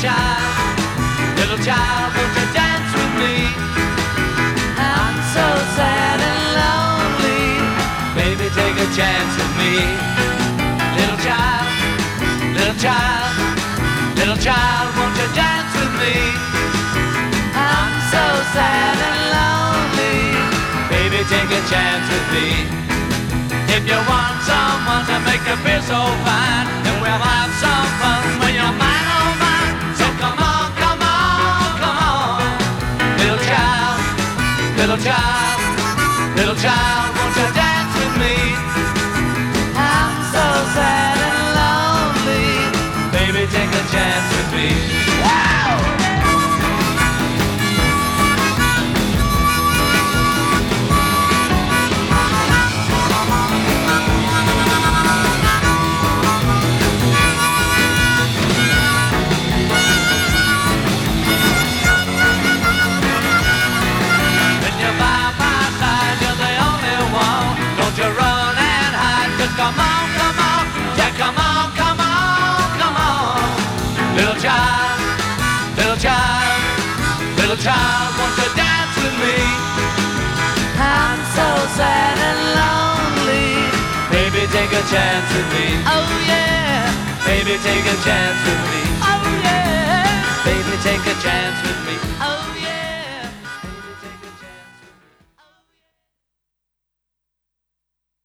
child, won't you dance with me? I'm so sad and lonely. Baby, take a chance with me. Little child, little child, little child, won't you dance with me? I'm so sad and lonely. Baby, take a chance with me. If you want someone to make you feel so fine, then we'll have some fun when you're mine, oh mine. So come on, come on, come on. Little child, little child, little child, won't you dance with me? I'm so sad and lonely. Baby, take a chance with me. Wow! Come on, come on, yeah, come on, come on, come on. Little child, little child, little child, won't you dance with me? I'm so sad and lonely. Baby, take a chance with me. Oh yeah, baby, take a chance with me.